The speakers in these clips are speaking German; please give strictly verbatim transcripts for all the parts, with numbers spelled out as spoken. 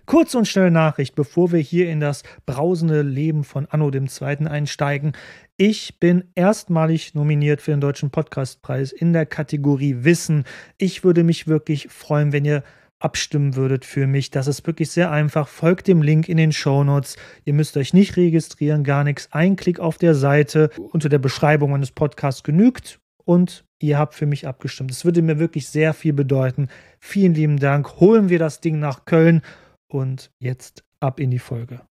Kurze und schnelle Nachricht, bevor wir hier in das brausende Leben von Anno dem Zweiten einsteigen. Ich bin erstmalig nominiert für den Deutschen Podcastpreis in der Kategorie Wissen. Ich würde mich wirklich freuen, wenn ihr abstimmen würdet für mich. Das ist wirklich sehr einfach. Folgt dem Link in den Shownotes. Ihr müsst euch nicht registrieren, gar nichts. Ein Klick auf der Seite unter der Beschreibung meines Podcasts genügt und ihr habt für mich abgestimmt. Es würde mir wirklich sehr viel bedeuten. Vielen lieben Dank. Holen wir das Ding nach Köln und jetzt ab in die Folge.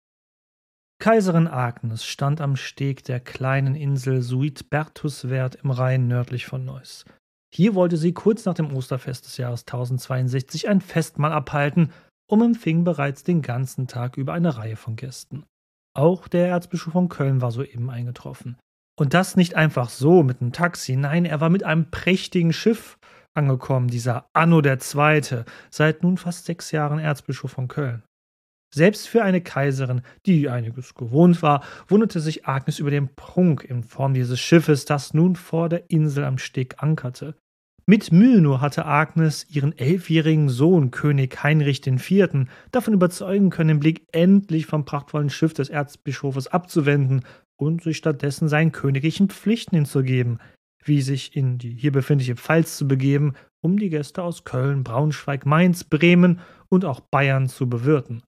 Kaiserin Agnes stand am Steg der kleinen Insel Suidbertuswerd im Rhein nördlich von Neuss. Hier wollte sie kurz nach dem Osterfest des Jahres tausendzweiundsechzig ein Festmahl abhalten und empfing bereits den ganzen Tag über eine Reihe von Gästen. Auch der Erzbischof von Köln war soeben eingetroffen. Und das nicht einfach so mit einem Taxi, nein, er war mit einem prächtigen Schiff angekommen, dieser Anno der Zweite, seit nun fast sechs Jahren Erzbischof von Köln. Selbst für eine Kaiserin, die einiges gewohnt war, wunderte sich Agnes über den Prunk in Form dieses Schiffes, das nun vor der Insel am Steg ankerte. Mit Mühe nur hatte Agnes ihren elfjährigen Sohn, König Heinrich der Vierte, davon überzeugen können, den Blick endlich vom prachtvollen Schiff des Erzbischofes abzuwenden und sich stattdessen seinen königlichen Pflichten hinzugeben, wie sich in die hier befindliche Pfalz zu begeben, um die Gäste aus Köln, Braunschweig, Mainz, Bremen und auch Bayern zu bewirten.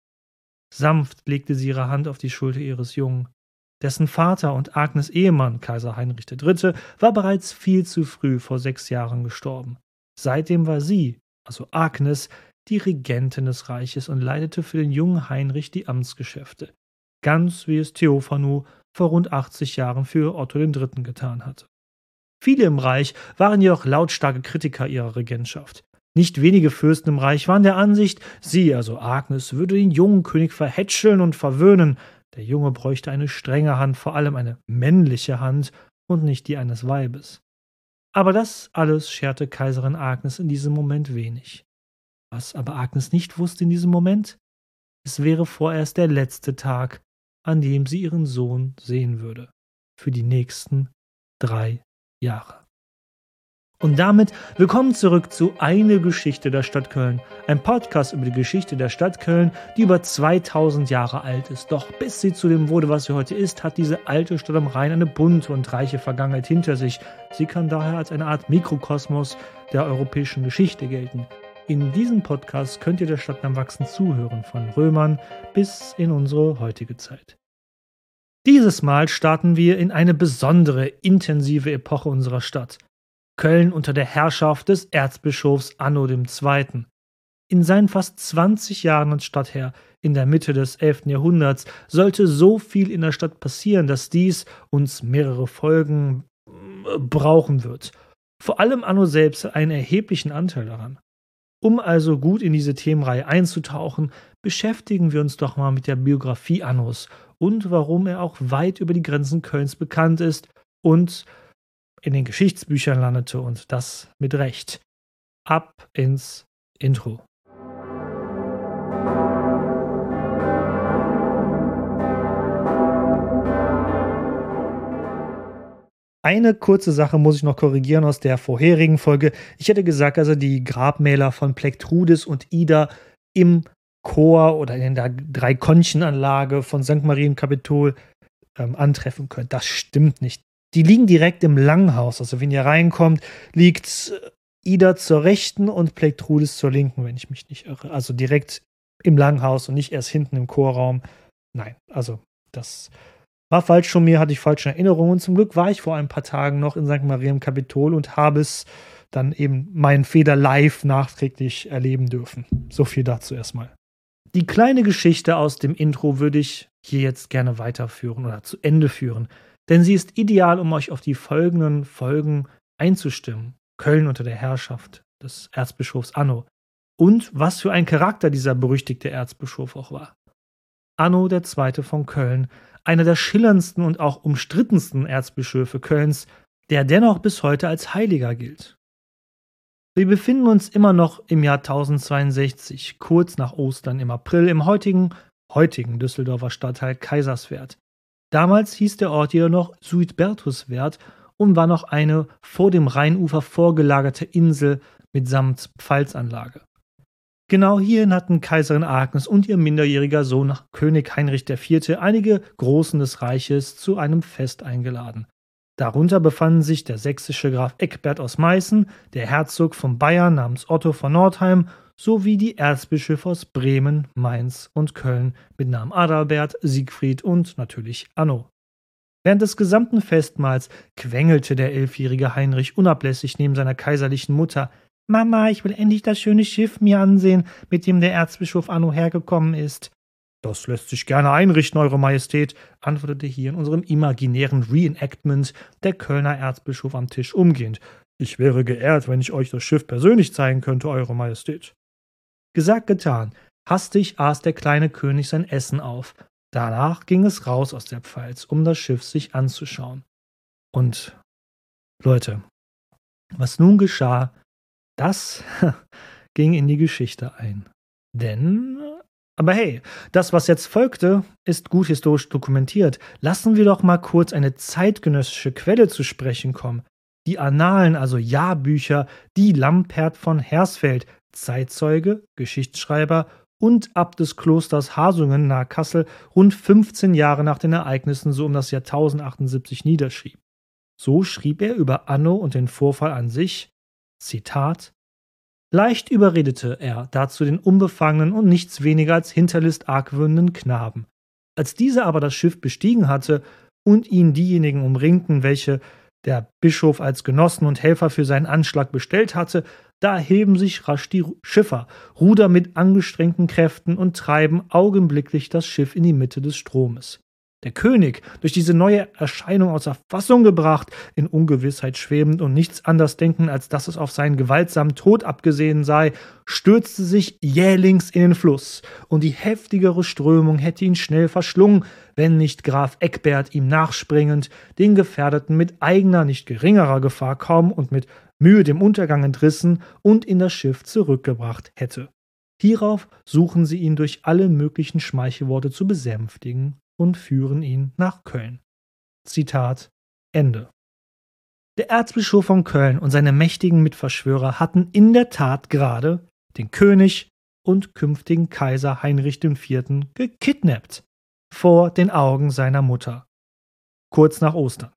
Sanft legte sie ihre Hand auf die Schulter ihres Jungen. Dessen Vater und Agnes' Ehemann, Kaiser Heinrich der Dritte, war bereits viel zu früh vor sechs Jahren gestorben. Seitdem war sie, also Agnes, die Regentin des Reiches und leitete für den jungen Heinrich die Amtsgeschäfte, ganz wie es Theophanu vor rund achtzig Jahren für Otto den Dritten getan hatte. Viele im Reich waren jedoch lautstarke Kritiker ihrer Regentschaft. Nicht wenige Fürsten im Reich waren der Ansicht, sie, also Agnes, würde den jungen König verhätscheln und verwöhnen. Der Junge bräuchte eine strenge Hand, vor allem eine männliche Hand und nicht die eines Weibes. Aber das alles scherte Kaiserin Agnes in diesem Moment wenig. Was aber Agnes nicht wusste in diesem Moment? Es wäre vorerst der letzte Tag, an dem sie ihren Sohn sehen würde. Für die nächsten drei Jahre. Und damit willkommen zurück zu Eine Geschichte der Stadt Köln. Ein Podcast über die Geschichte der Stadt Köln, die über zweitausend Jahre alt ist. Doch bis sie zu dem wurde, was sie heute ist, hat diese alte Stadt am Rhein eine bunte und reiche Vergangenheit hinter sich. Sie kann daher als eine Art Mikrokosmos der europäischen Geschichte gelten. In diesem Podcast könnt ihr der Stadt am Wachsen zuhören, von Römern bis in unsere heutige Zeit. Dieses Mal starten wir in eine besondere, intensive Epoche unserer Stadt. Köln unter der Herrschaft des Erzbischofs Anno dem Zweiten. In seinen fast zwanzig Jahren als Stadtherr in der Mitte des elften Jahrhunderts sollte so viel in der Stadt passieren, dass dies uns mehrere Folgen brauchen wird. Vor allem Anno selbst hat einen erheblichen Anteil daran. Um also gut in diese Themenreihe einzutauchen, beschäftigen wir uns doch mal mit der Biografie Annos und warum er auch weit über die Grenzen Kölns bekannt ist und in den Geschichtsbüchern landete, und das mit Recht. Ab ins Intro. Eine kurze Sache muss ich noch korrigieren aus der vorherigen Folge. Ich hätte gesagt, also die Grabmäler von Plektrudis und Ida im Chor oder in der Dreikonchen-Anlage von Sankt Maria im Kapitol ähm, antreffen können. Das stimmt nicht. Die liegen direkt im Langhaus. Also wenn ihr reinkommt, liegt Ida zur rechten und Plektrudis zur linken, wenn ich mich nicht irre. Also direkt im Langhaus und nicht erst hinten im Chorraum. Nein, also das war falsch von mir, hatte ich falsche Erinnerungen. Und zum Glück war ich vor ein paar Tagen noch in Sankt Maria im Kapitol und habe es dann eben meinen Feder live nachträglich erleben dürfen. So viel dazu erstmal. Die kleine Geschichte aus dem Intro würde ich hier jetzt gerne weiterführen oder zu Ende führen. Denn sie ist ideal, um euch auf die folgenden Folgen einzustimmen. Köln unter der Herrschaft des Erzbischofs Anno. Und was für ein Charakter dieser berüchtigte Erzbischof auch war. Anno der Zweite von Köln, einer der schillerndsten und auch umstrittensten Erzbischöfe Kölns, der dennoch bis heute als Heiliger gilt. Wir befinden uns immer noch im Jahr tausendzweiundsechzig, kurz nach Ostern im April, im heutigen, heutigen Düsseldorfer Stadtteil Kaiserswerth. Damals hieß der Ort jedoch noch Suidbertuswerd und war noch eine vor dem Rheinufer vorgelagerte Insel mitsamt Pfalzanlage. Genau hierhin hatten Kaiserin Agnes und ihr minderjähriger Sohn König Heinrich der Vierte einige Großen des Reiches zu einem Fest eingeladen. Darunter befanden sich der sächsische Graf Eckbert aus Meißen, der Herzog von Bayern namens Otto von Nordheim sowie die Erzbischöfe aus Bremen, Mainz und Köln mit Namen Adalbert, Siegfried und natürlich Anno. Während des gesamten Festmahls quengelte der elfjährige Heinrich unablässig neben seiner kaiserlichen Mutter: »Mama, ich will endlich das schöne Schiff mir ansehen, mit dem der Erzbischof Anno hergekommen ist.« »Das lässt sich gerne einrichten, Eure Majestät«, antwortete hier in unserem imaginären Reenactment der Kölner Erzbischof am Tisch umgehend. »Ich wäre geehrt, wenn ich euch das Schiff persönlich zeigen könnte, Eure Majestät.« Gesagt, getan. Hastig aß der kleine König sein Essen auf. Danach ging es raus aus der Pfalz, um das Schiff sich anzuschauen. Und, Leute, was nun geschah, das ging in die Geschichte ein. Denn, aber hey, das, was jetzt folgte, ist gut historisch dokumentiert. Lassen wir doch mal kurz eine zeitgenössische Quelle zu sprechen kommen. Die Annalen, also Jahrbücher, die Lampert von Hersfeld, Zeitzeuge, Geschichtsschreiber und Abt des Klosters Hasungen nahe Kassel, rund fünfzehn Jahre nach den Ereignissen so um das Jahr tausendachtundsiebenzig niederschrieb. So schrieb er über Anno und den Vorfall an sich, Zitat: »Leicht überredete er dazu den unbefangenen und nichts weniger als Hinterlist argwöhnenden Knaben. Als dieser aber das Schiff bestiegen hatte und ihn diejenigen umringten, welche der Bischof als Genossen und Helfer für seinen Anschlag bestellt hatte, da heben sich rasch die Schiffer, Ruder mit angestrengten Kräften und treiben augenblicklich das Schiff in die Mitte des Stromes. Der König, durch diese neue Erscheinung außer Fassung gebracht, in Ungewissheit schwebend und nichts anders denken, als dass es auf seinen gewaltsamen Tod abgesehen sei, stürzte sich jählings in den Fluss, und die heftigere Strömung hätte ihn schnell verschlungen, wenn nicht Graf Eckbert ihm nachspringend den Gefährdeten mit eigener, nicht geringerer Gefahr kaum und mit Mühe dem Untergang entrissen und in das Schiff zurückgebracht hätte. Hierauf suchen sie ihn durch alle möglichen Schmeichelworte zu besänftigen und führen ihn nach Köln.« Zitat Ende. Der Erzbischof von Köln und seine mächtigen Mitverschwörer hatten in der Tat gerade den König und künftigen Kaiser Heinrich der Vierte gekidnappt, vor den Augen seiner Mutter, kurz nach Ostern.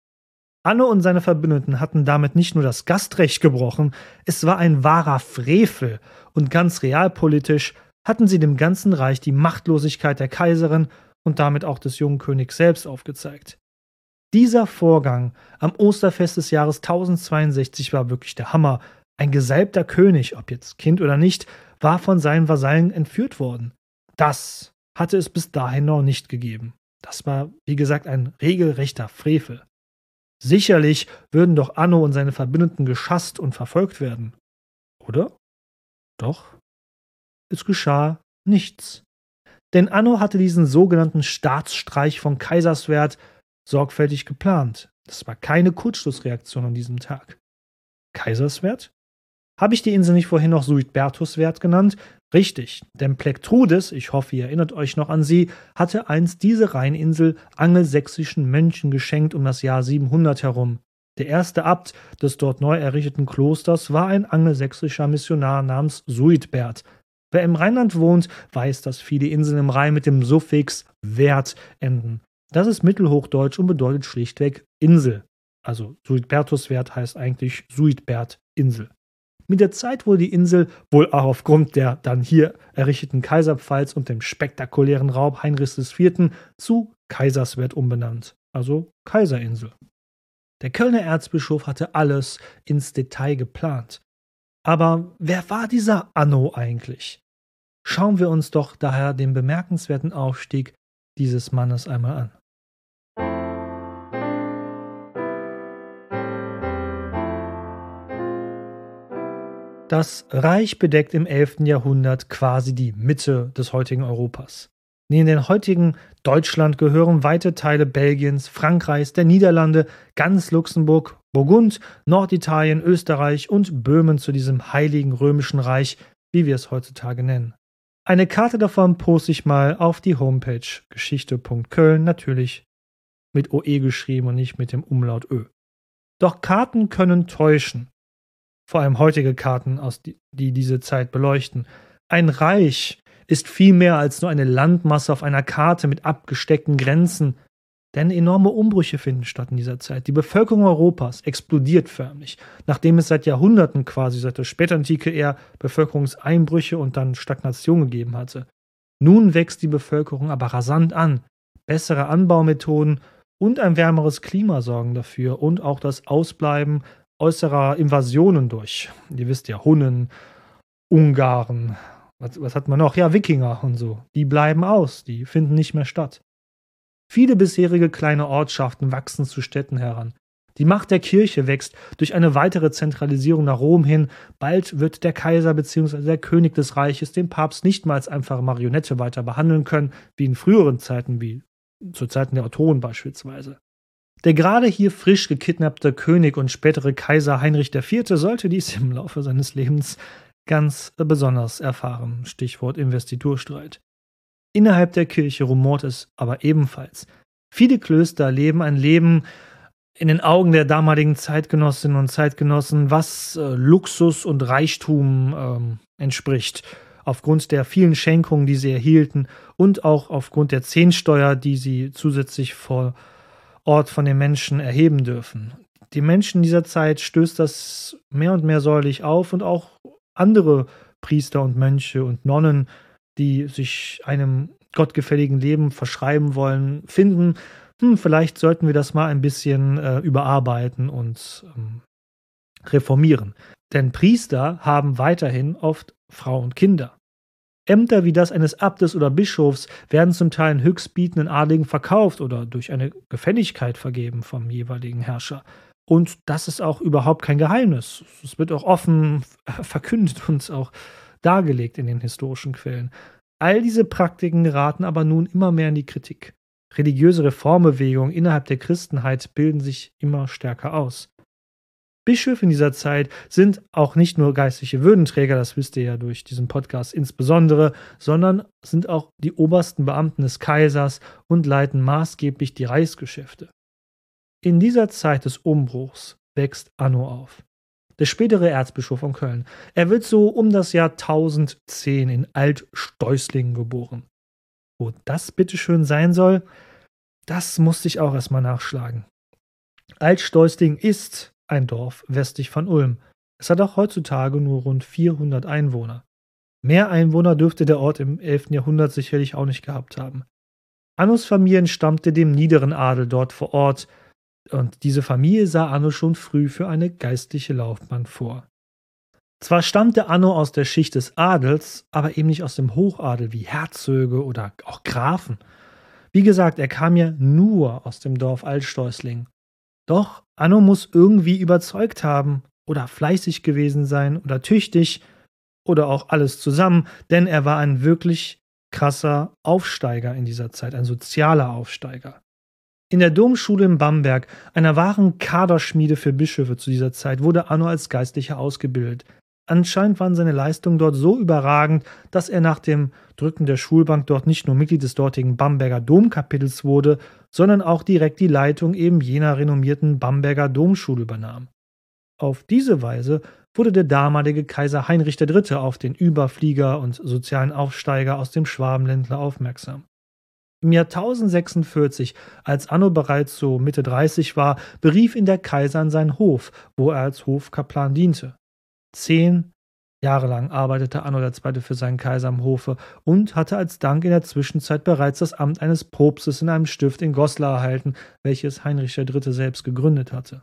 Anno und seine Verbündeten hatten damit nicht nur das Gastrecht gebrochen, es war ein wahrer Frevel, und ganz realpolitisch hatten sie dem ganzen Reich die Machtlosigkeit der Kaiserin und damit auch des jungen Königs selbst aufgezeigt. Dieser Vorgang am Osterfest des Jahres tausendzweiundsechzig war wirklich der Hammer. Ein gesalbter König, ob jetzt Kind oder nicht, war von seinen Vasallen entführt worden. Das hatte es bis dahin noch nicht gegeben. Das war, wie gesagt, ein regelrechter Frevel. Sicherlich würden doch Anno und seine Verbündeten geschasst und verfolgt werden. Oder? Doch, es geschah nichts. Denn Anno hatte diesen sogenannten Staatsstreich von Kaiserswerth sorgfältig geplant. Das war keine Kurzschlussreaktion an diesem Tag. Kaiserswerth? Habe ich die Insel nicht vorhin noch Suidbertuswerth genannt? Richtig, denn Plektrudes, ich hoffe, ihr erinnert euch noch an sie, hatte einst diese Rheininsel angelsächsischen Mönchen geschenkt um das Jahr siebenhundert herum. Der erste Abt des dort neu errichteten Klosters war ein angelsächsischer Missionar namens Suidbert. Wer im Rheinland wohnt, weiß, dass viele Inseln im Rhein mit dem Suffix Werth enden. Das ist Mittelhochdeutsch und bedeutet schlichtweg Insel. Also Suidbertuswerth heißt eigentlich Suidbert-Insel. Mit der Zeit wurde die Insel, wohl auch aufgrund der dann hier errichteten Kaiserpfalz und dem spektakulären Raub Heinrichs des Vierten, zu Kaiserswerth umbenannt, also Kaiserinsel. Der Kölner Erzbischof hatte alles ins Detail geplant. Aber wer war dieser Anno eigentlich? Schauen wir uns doch daher den bemerkenswerten Aufstieg dieses Mannes einmal an. Das Reich bedeckt im elften Jahrhundert quasi die Mitte des heutigen Europas. Neben dem heutigen Deutschland gehören weite Teile Belgiens, Frankreichs, der Niederlande, ganz Luxemburg, Burgund, Norditalien, Österreich und Böhmen zu diesem heiligen römischen Reich, wie wir es heutzutage nennen. Eine Karte davon poste ich mal auf die Homepage geschichte punkt köln, natürlich mit O E geschrieben und nicht mit dem Umlaut Ö. Doch Karten können täuschen. Vor allem heutige Karten, aus die, die diese Zeit beleuchten. Ein Reich ist viel mehr als nur eine Landmasse auf einer Karte mit abgesteckten Grenzen. Denn enorme Umbrüche finden statt in dieser Zeit. Die Bevölkerung Europas explodiert förmlich, nachdem es seit Jahrhunderten, quasi seit der Spätantike eher, Bevölkerungseinbrüche und dann Stagnation gegeben hatte. Nun wächst die Bevölkerung aber rasant an. Bessere Anbaumethoden und ein wärmeres Klima sorgen dafür und auch das Ausbleiben äußerer Invasionen durch. Ihr wisst ja, Hunnen, Ungarn, was, was hat man noch? Ja, Wikinger und so. Die bleiben aus, die finden nicht mehr statt. Viele bisherige kleine Ortschaften wachsen zu Städten heran. Die Macht der Kirche wächst durch eine weitere Zentralisierung nach Rom hin. Bald wird der Kaiser bzw. der König des Reiches den Papst nicht mehr als einfache Marionette weiter behandeln können, wie in früheren Zeiten, wie zu Zeiten der Ottonen beispielsweise. Der gerade hier frisch gekidnappte König und spätere Kaiser Heinrich der Vierte sollte dies im Laufe seines Lebens ganz besonders erfahren. Stichwort Investiturstreit. Innerhalb der Kirche rumort es aber ebenfalls. Viele Klöster leben ein Leben in den Augen der damaligen Zeitgenossinnen und Zeitgenossen, was äh, Luxus und Reichtum ähm, entspricht. Aufgrund der vielen Schenkungen, die sie erhielten und auch aufgrund der Zehnsteuer, die sie zusätzlich vor Ort von den Menschen erheben dürfen. Die Menschen dieser Zeit stößt das mehr und mehr säuerlich auf und auch andere Priester und Mönche und Nonnen, die sich einem gottgefälligen Leben verschreiben wollen, finden, hm, vielleicht sollten wir das mal ein bisschen äh, überarbeiten und ähm, reformieren. Denn Priester haben weiterhin oft Frau und Kinder. Ämter wie das eines Abtes oder Bischofs werden zum Teil in höchstbietenden Adligen verkauft oder durch eine Gefälligkeit vergeben vom jeweiligen Herrscher. Und das ist auch überhaupt kein Geheimnis. Es wird auch offen verkündet und auch dargelegt in den historischen Quellen. All diese Praktiken geraten aber nun immer mehr in die Kritik. Religiöse Reformbewegungen innerhalb der Christenheit bilden sich immer stärker aus. Bischöfe in dieser Zeit sind auch nicht nur geistliche Würdenträger, das wisst ihr ja durch diesen Podcast insbesondere, sondern sind auch die obersten Beamten des Kaisers und leiten maßgeblich die Reichsgeschäfte. In dieser Zeit des Umbruchs wächst Anno auf. Der spätere Erzbischof von Köln. Er wird so um das Jahr tausendzehn in Alt-Steußlingen geboren. Wo das bitteschön sein soll, das musste ich auch erstmal nachschlagen. Alt-Steußlingen ist ein Dorf westlich von Ulm. Es hat auch heutzutage nur rund vierhundert Einwohner. Mehr Einwohner dürfte der Ort im elften Jahrhundert sicherlich auch nicht gehabt haben. Annos Familie entstammte dem niederen Adel dort vor Ort, und diese Familie sah Anno schon früh für eine geistliche Laufbahn vor. Zwar stammte Anno aus der Schicht des Adels, aber eben nicht aus dem Hochadel wie Herzöge oder auch Grafen. Wie gesagt, er kam ja nur aus dem Dorf Alt-Steußlingen. Doch Anno muss irgendwie überzeugt haben oder fleißig gewesen sein oder tüchtig oder auch alles zusammen, denn er war ein wirklich krasser Aufsteiger in dieser Zeit, ein sozialer Aufsteiger. In der Domschule in Bamberg, einer wahren Kaderschmiede für Bischöfe zu dieser Zeit, wurde Anno als Geistlicher ausgebildet. Anscheinend waren seine Leistungen dort so überragend, dass er nach dem Drücken der Schulbank dort nicht nur Mitglied des dortigen Bamberger Domkapitels wurde, sondern auch direkt die Leitung eben jener renommierten Bamberger Domschule übernahm. Auf diese Weise wurde der damalige Kaiser Heinrich der Dritte auf den Überflieger und sozialen Aufsteiger aus dem Schwabenländler aufmerksam. Im Jahr tausendsechsundvierzig, als Anno bereits so Mitte dreißig war, berief ihn der Kaiser an seinen Hof, wo er als Hofkaplan diente. Zehn Jahre lang arbeitete Anno der Zweite für seinen Kaiser am Hofe und hatte als Dank in der Zwischenzeit bereits das Amt eines Propstes in einem Stift in Goslar erhalten, welches Heinrich der Dritte selbst gegründet hatte.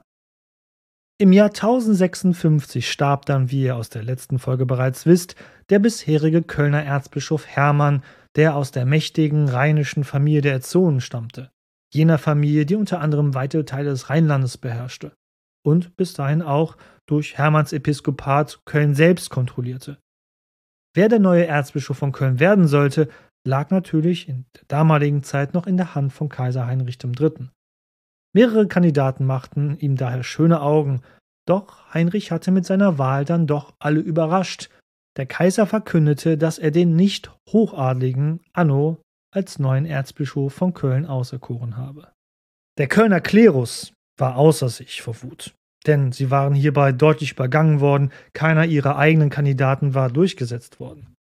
Im Jahr tausendsechsundfünfzig starb dann, wie ihr aus der letzten Folge bereits wisst, der bisherige Kölner Erzbischof Hermann, der aus der mächtigen rheinischen Familie der Ezzonen stammte, jener Familie, die unter anderem weite Teile des Rheinlandes beherrschte und bis dahin auch durch Hermanns Episkopat Köln selbst kontrollierte. Wer der neue Erzbischof von Köln werden sollte, lag natürlich in der damaligen Zeit noch in der Hand von Kaiser Heinrich der Dritte. Mehrere Kandidaten machten ihm daher schöne Augen, doch Heinrich hatte mit seiner Wahl dann doch alle überrascht. Der Kaiser verkündete, dass er den nicht hochadligen Anno als neuen Erzbischof von Köln auserkoren habe. Der Kölner Klerus war außer sich vor Wut, denn sie waren hierbei deutlich übergangen worden, keiner ihrer eigenen Kandidaten war durchgesetzt worden.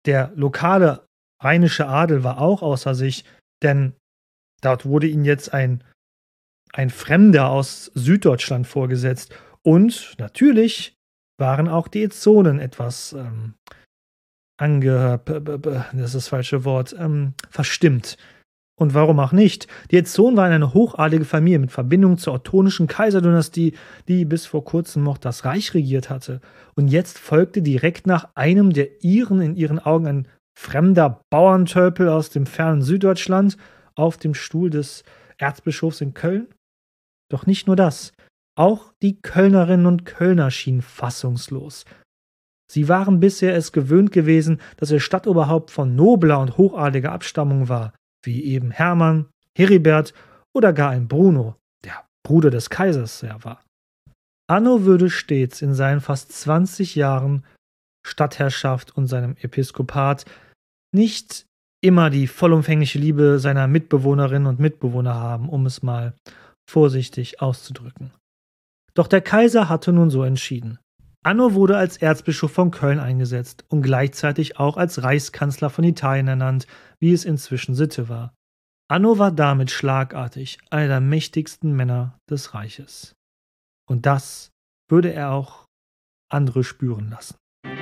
Der lokale rheinische Adel war auch außer sich, denn dort wurde ihnen jetzt ein, ein Fremder aus Süddeutschland vorgesetzt. Und natürlich waren auch die Ezzonen etwas ähm, ange... das ist das falsche Wort, ähm, verstimmt. Und warum auch nicht? Die Ezzonen waren eine hochadelige Familie mit Verbindung zur ottonischen Kaiserdynastie, die bis vor kurzem noch das Reich regiert hatte. Und jetzt folgte direkt nach einem der Iren in ihren Augen ein fremder Bauerntölpel aus dem fernen Süddeutschland auf dem Stuhl des Erzbischofs in Köln? Doch nicht nur das. Auch die Kölnerinnen und Kölner schienen fassungslos. Sie waren bisher es gewöhnt gewesen, dass ihr Stadtoberhaupt von nobler und hochadeliger Abstammung war, wie eben Hermann, Heribert oder gar ein Bruno, der Bruder des Kaisers ja war. Anno würde stets in seinen fast zwanzig Jahren Stadtherrschaft und seinem Episkopat nicht immer die vollumfängliche Liebe seiner Mitbewohnerinnen und Mitbewohner haben, um es mal vorsichtig auszudrücken. Doch der Kaiser hatte nun so entschieden. Anno wurde als Erzbischof von Köln eingesetzt und gleichzeitig auch als Reichskanzler von Italien ernannt, wie es inzwischen Sitte war. Anno war damit schlagartig einer der mächtigsten Männer des Reiches. Und das würde er auch andere spüren lassen.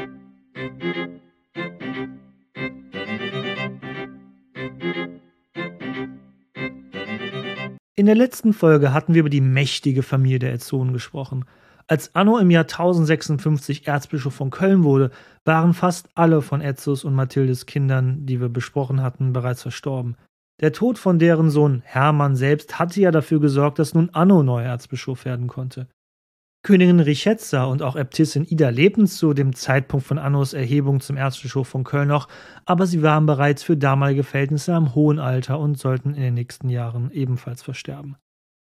In der letzten Folge hatten wir über die mächtige Familie der Ezzonen gesprochen. Als Anno im Jahr tausendsechsundfünfzig Erzbischof von Köln wurde, waren fast alle von Etzos und Mathildes Kindern, die wir besprochen hatten, bereits verstorben. Der Tod von deren Sohn Hermann selbst hatte ja dafür gesorgt, dass nun Anno neuer Erzbischof werden konnte. Königin Richetza und auch Äbtissin Ida lebten zu dem Zeitpunkt von Annos Erhebung zum Erzbischof von Köln noch, aber sie waren bereits für damalige Verhältnisse am hohen Alter und sollten in den nächsten Jahren ebenfalls versterben.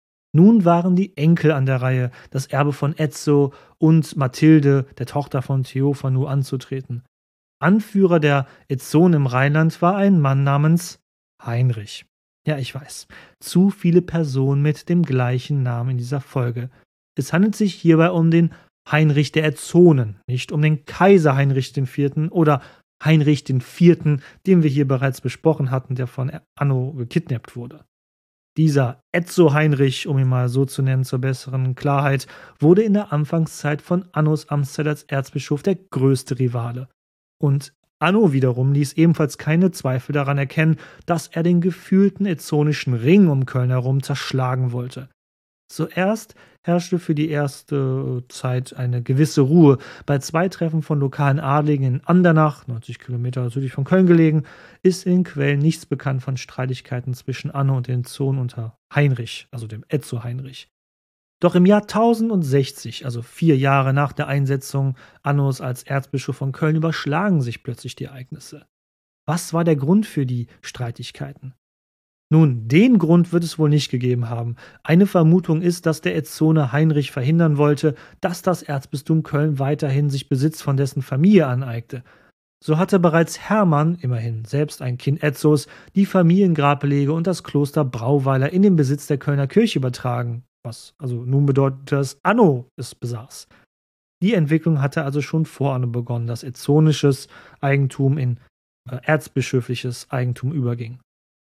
Nun waren die Enkel an der Reihe, das Erbe von Etzo und Mathilde, der Tochter von Theophanu, anzutreten. Anführer der Ezzonen im Rheinland war ein Mann namens Heinrich. Ja, ich weiß, zu viele Personen mit dem gleichen Namen in dieser Folge. Es handelt sich hierbei um den Heinrich der Ezzonen, nicht um den Kaiser Heinrich der Vierte. oder Heinrich der Vierte., den wir hier bereits besprochen hatten, der von Anno gekidnappt wurde. Dieser Etzo-Heinrich, um ihn mal so zu nennen zur besseren Klarheit, wurde in der Anfangszeit von Annos Amtszeit als Erzbischof der größte Rivale. Und Anno wiederum ließ ebenfalls keine Zweifel daran erkennen, dass er den gefühlten ezzonischen Ring um Köln herum zerschlagen wollte. Zuerst herrschte für die erste Zeit eine gewisse Ruhe. Bei zwei Treffen von lokalen Adligen in Andernach, neunzig Kilometer südlich von Köln gelegen, ist in den Quellen nichts bekannt von Streitigkeiten zwischen Anno und den Zonen unter Heinrich, also dem Etzo-Heinrich. Doch im Jahr tausendsechzig, also vier Jahre nach der Einsetzung Annos als Erzbischof von Köln, überschlagen sich plötzlich die Ereignisse. Was war der Grund für die Streitigkeiten? Nun, den Grund wird es wohl nicht gegeben haben. Eine Vermutung ist, dass der Ezzone Heinrich verhindern wollte, dass das Erzbistum Köln weiterhin sich Besitz von dessen Familie aneignete. So hatte bereits Hermann, immerhin selbst ein Kind Etzos, die Familiengrablege und das Kloster Brauweiler in den Besitz der Kölner Kirche übertragen, was also nun bedeutet, dass Anno es besaß. Die Entwicklung hatte also schon vor Anno begonnen, dass ezzonisches Eigentum in äh, erzbischöfliches Eigentum überging.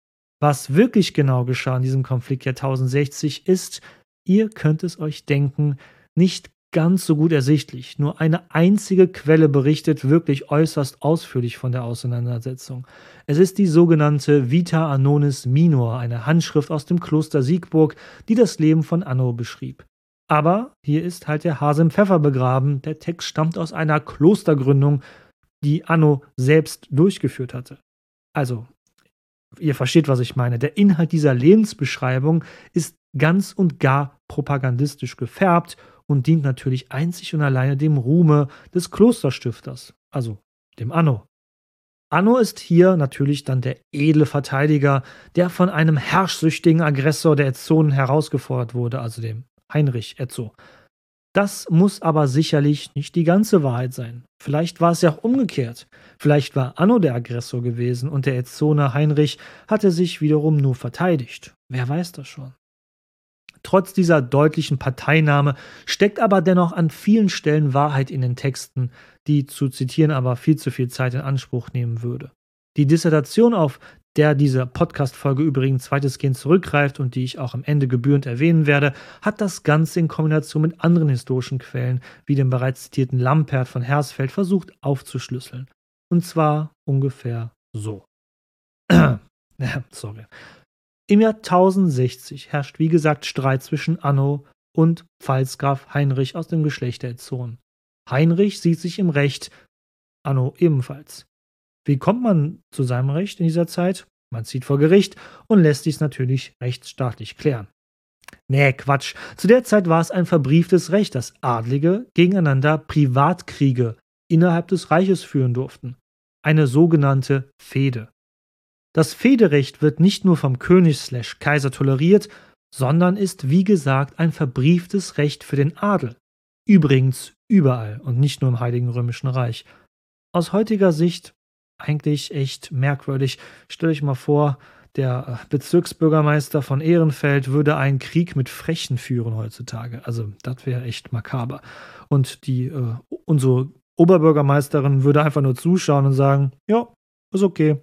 Was wirklich genau geschah in diesem Konflikt Jahr tausendsechzig ist, ihr könnt es euch denken, nicht ganz so gut ersichtlich. Nur eine einzige Quelle berichtet wirklich äußerst ausführlich von der Auseinandersetzung. Es ist die sogenannte Vita Annonis Minor, eine Handschrift aus dem Kloster Siegburg, die das Leben von Anno beschrieb. Aber hier ist halt der Hase im Pfeffer begraben. Der Text stammt aus einer Klostergründung, die Anno selbst durchgeführt hatte. Also, ihr versteht, was ich meine. Der Inhalt dieser Lebensbeschreibung ist ganz und gar propagandistisch gefärbt und dient natürlich einzig und alleine dem Ruhme des Klosterstifters, also dem Anno. Anno ist hier natürlich dann der edle Verteidiger, der von einem herrschsüchtigen Aggressor der Ezzonen herausgefordert wurde, also dem Heinrich Etzo. Das muss aber sicherlich nicht die ganze Wahrheit sein. Vielleicht war es ja auch umgekehrt. Vielleicht war Anno der Aggressor gewesen und der Ezzone Heinrich hatte sich wiederum nur verteidigt. Wer weiß das schon? Trotz dieser deutlichen Parteinahme steckt aber dennoch an vielen Stellen Wahrheit in den Texten, die zu zitieren aber viel zu viel Zeit in Anspruch nehmen würde. Die Dissertation, auf der diese Podcast-Folge übrigens weitestgehend zurückgreift und die ich auch am Ende gebührend erwähnen werde, hat das Ganze in Kombination mit anderen historischen Quellen, wie dem bereits zitierten Lampert von Hersfeld, versucht aufzuschlüsseln. Und zwar ungefähr so. Sorry. Im Jahr tausendsechzig herrscht wie gesagt Streit zwischen Anno und Pfalzgraf Heinrich aus dem Geschlecht der Etzonen. Heinrich sieht sich im Recht, Anno ebenfalls. Wie kommt man zu seinem Recht in dieser Zeit? Man zieht vor Gericht und lässt dies natürlich rechtsstaatlich klären. Nee, Quatsch. Zu der Zeit war es ein verbrieftes Recht, dass Adlige gegeneinander Privatkriege innerhalb des Reiches führen durften. Eine sogenannte Fehde. Das Fehderecht wird nicht nur vom König/Kaiser toleriert, sondern ist wie gesagt ein verbrieftes Recht für den Adel. Übrigens überall und nicht nur im Heiligen Römischen Reich. Aus heutiger Sicht eigentlich echt merkwürdig. Stellt euch mal vor, der Bezirksbürgermeister von Ehrenfeld würde einen Krieg mit Frechen führen heutzutage. Also das wäre echt makaber. Und die äh, unsere Oberbürgermeisterin würde einfach nur zuschauen und sagen, ja, ist okay.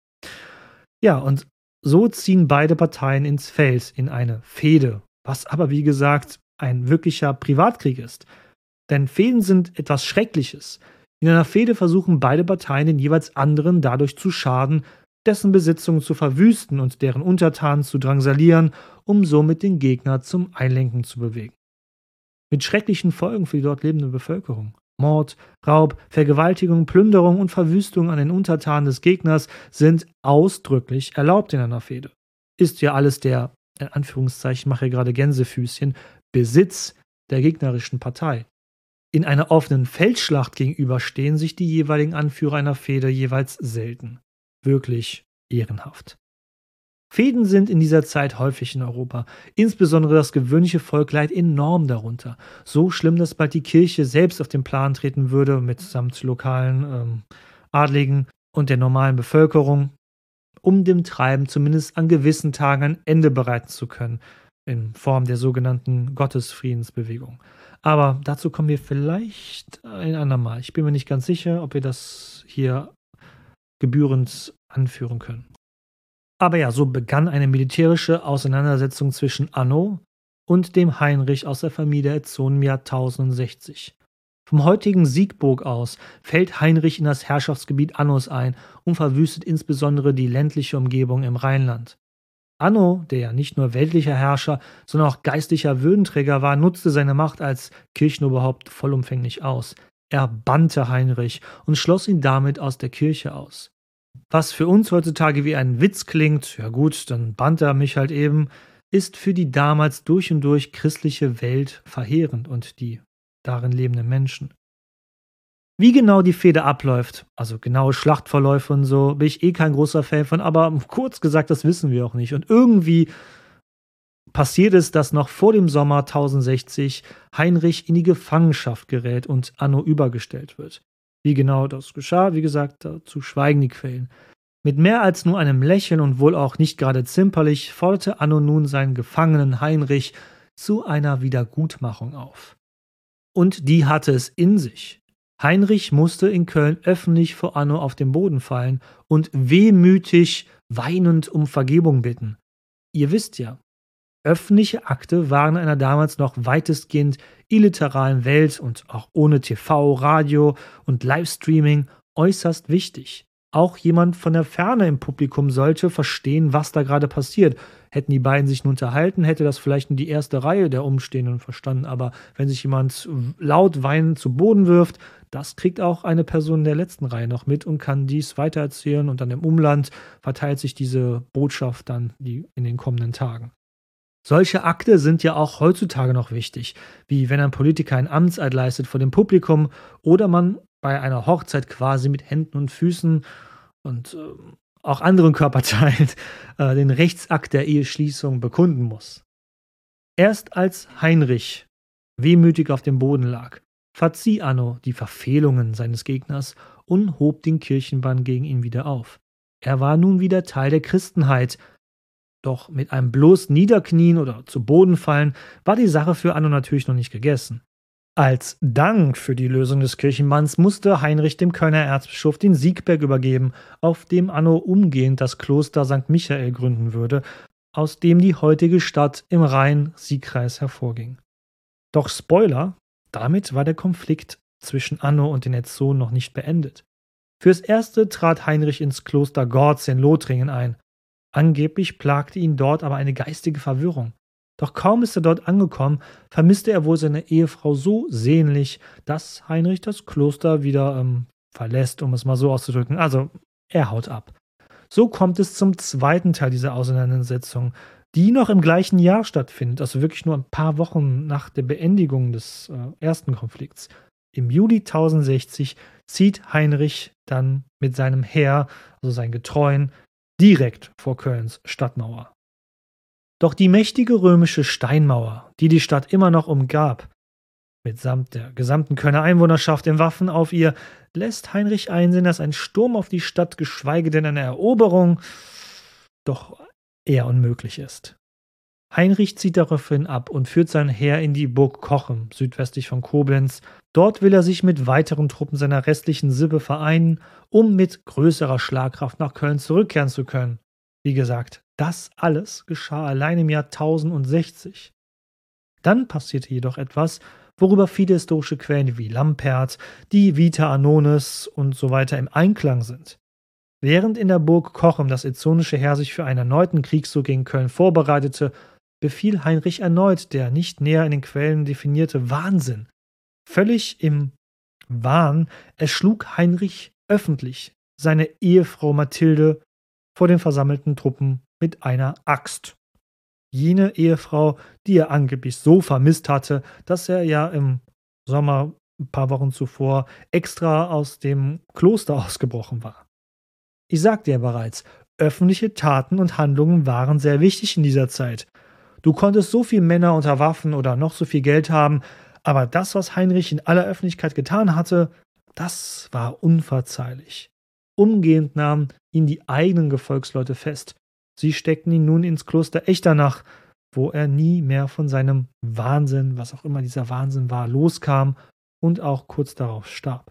Ja, und so ziehen beide Parteien ins Feld in eine Fehde, was aber wie gesagt ein wirklicher Privatkrieg ist. Denn Fehden sind etwas Schreckliches. In einer Fehde versuchen beide Parteien den jeweils anderen dadurch zu schaden, dessen Besitzungen zu verwüsten und deren Untertanen zu drangsalieren, um somit den Gegner zum Einlenken zu bewegen. Mit schrecklichen Folgen für die dort lebende Bevölkerung. Mord, Raub, Vergewaltigung, Plünderung und Verwüstung an den Untertanen des Gegners sind ausdrücklich erlaubt in einer Fehde. Ist ja alles der, in Anführungszeichen, mache gerade Gänsefüßchen, Besitz der gegnerischen Partei. In einer offenen Feldschlacht gegenüber stehen sich die jeweiligen Anführer einer Fehde jeweils selten. Wirklich ehrenhaft. Fehden sind in dieser Zeit häufig in Europa. Insbesondere das gewöhnliche Volk leidet enorm darunter. So schlimm, dass bald die Kirche selbst auf den Plan treten würde, mitsamt lokalen ähm, Adligen und der normalen Bevölkerung, um dem Treiben zumindest an gewissen Tagen ein Ende bereiten zu können, in Form der sogenannten Gottesfriedensbewegung. Aber dazu kommen wir vielleicht ein andermal. Ich bin mir nicht ganz sicher, ob wir das hier gebührend anführen können. Aber ja, so begann eine militärische Auseinandersetzung zwischen Anno und dem Heinrich aus der Familie Etzonen im Jahr tausendsechzig. Vom heutigen Siegburg aus fällt Heinrich in das Herrschaftsgebiet Annos ein und verwüstet insbesondere die ländliche Umgebung im Rheinland. Anno, der ja nicht nur weltlicher Herrscher, sondern auch geistlicher Würdenträger war, nutzte seine Macht als Kirchenoberhaupt vollumfänglich aus. Er bannte Heinrich und schloss ihn damit aus der Kirche aus. Was für uns heutzutage wie ein Witz klingt, ja gut, dann bannt er mich halt eben, ist für die damals durch und durch christliche Welt verheerend und die darin lebenden Menschen. Wie genau die Fehde abläuft, also genaue Schlachtverläufe und so, bin ich eh kein großer Fan von, aber kurz gesagt, das wissen wir auch nicht. Und irgendwie passiert es, dass noch vor dem Sommer tausendsechzig Heinrich in die Gefangenschaft gerät und Anno übergestellt wird. Wie genau das geschah, wie gesagt, dazu schweigen die Quellen. Mit mehr als nur einem Lächeln und wohl auch nicht gerade zimperlich forderte Anno nun seinen Gefangenen Heinrich zu einer Wiedergutmachung auf. Und die hatte es in sich. Heinrich musste in Köln öffentlich vor Anno auf den Boden fallen und wehmütig, weinend um Vergebung bitten. Ihr wisst ja, öffentliche Akte waren in einer damals noch weitestgehend illiteralen Welt und auch ohne T V, Radio und Livestreaming äußerst wichtig. Auch jemand von der Ferne im Publikum sollte verstehen, was da gerade passiert. Hätten die beiden sich nun unterhalten, hätte das vielleicht nur die erste Reihe der Umstehenden verstanden. Aber wenn sich jemand laut weinend zu Boden wirft, das kriegt auch eine Person in der letzten Reihe noch mit und kann dies weitererzählen. Und dann im Umland verteilt sich diese Botschaft dann die in den kommenden Tagen. Solche Akte sind ja auch heutzutage noch wichtig, wie wenn ein Politiker einen Amtseid leistet vor dem Publikum oder man bei einer Hochzeit quasi mit Händen und Füßen und äh, auch anderen Körperteilen äh, den Rechtsakt der Eheschließung bekunden muss. Erst als Heinrich wehmütig auf dem Boden lag, verzieh Anno die Verfehlungen seines Gegners und hob den Kirchenbann gegen ihn wieder auf. Er war nun wieder Teil der Christenheit, Doch mit einem bloß Niederknien oder zu Boden fallen war die Sache für Anno natürlich noch nicht gegessen. Als Dank für die Lösung des Kirchenbanns musste Heinrich dem Kölner Erzbischof den Siegberg übergeben, auf dem Anno umgehend das Kloster Sankt Michael gründen würde, aus dem die heutige Stadt im Rhein-Sieg-Kreis hervorging. Doch Spoiler, damit war der Konflikt zwischen Anno und den Etzonen noch nicht beendet. Fürs Erste trat Heinrich ins Kloster Gorz in Lothringen ein. Angeblich plagte ihn dort aber eine geistige Verwirrung. Doch kaum ist er dort angekommen, vermisste er wohl seine Ehefrau so sehnlich, dass Heinrich das Kloster wieder ähm, verlässt, um es mal so auszudrücken. Also, er haut ab. So kommt es zum zweiten Teil dieser Auseinandersetzung, die noch im gleichen Jahr stattfindet, also wirklich nur ein paar Wochen nach der Beendigung des äh, ersten Konflikts. Im Juli tausendsechzig zieht Heinrich dann mit seinem Heer, also seinen Getreuen, direkt vor Kölns Stadtmauer. Doch die mächtige römische Steinmauer, die die Stadt immer noch umgab, mitsamt der gesamten Kölner Einwohnerschaft in Waffen auf ihr, lässt Heinrich einsehen, dass ein Sturm auf die Stadt, geschweige denn eine Eroberung, doch eher unmöglich ist. Heinrich zieht daraufhin ab und führt sein Heer in die Burg Cochem, südwestlich von Koblenz. Dort will er sich mit weiteren Truppen seiner restlichen Sippe vereinen, um mit größerer Schlagkraft nach Köln zurückkehren zu können. Wie gesagt, das alles geschah allein im Jahr tausendsechzig. Dann passierte jedoch etwas, worüber viele historische Quellen wie Lampert, die Vita Anonis und so weiter im Einklang sind. Während in der Burg Cochem das etzonische Heer sich für einen erneuten Kriegszug gegen Köln vorbereitete, befiel Heinrich erneut der nicht näher in den Quellen definierte Wahnsinn. Völlig im Wahn erschlug Heinrich öffentlich seine Ehefrau Mathilde vor den versammelten Truppen mit einer Axt. Jene Ehefrau, die er angeblich so vermisst hatte, dass er ja im Sommer ein paar Wochen zuvor extra aus dem Kloster ausgebrochen war. Ich sagte ja bereits, öffentliche Taten und Handlungen waren sehr wichtig in dieser Zeit. Du konntest so viele Männer unter Waffen oder noch so viel Geld haben, aber das, was Heinrich in aller Öffentlichkeit getan hatte, das war unverzeihlich. Umgehend nahmen ihn die eigenen Gefolgsleute fest. Sie steckten ihn nun ins Kloster Echternach, wo er nie mehr von seinem Wahnsinn, was auch immer dieser Wahnsinn war, loskam und auch kurz darauf starb.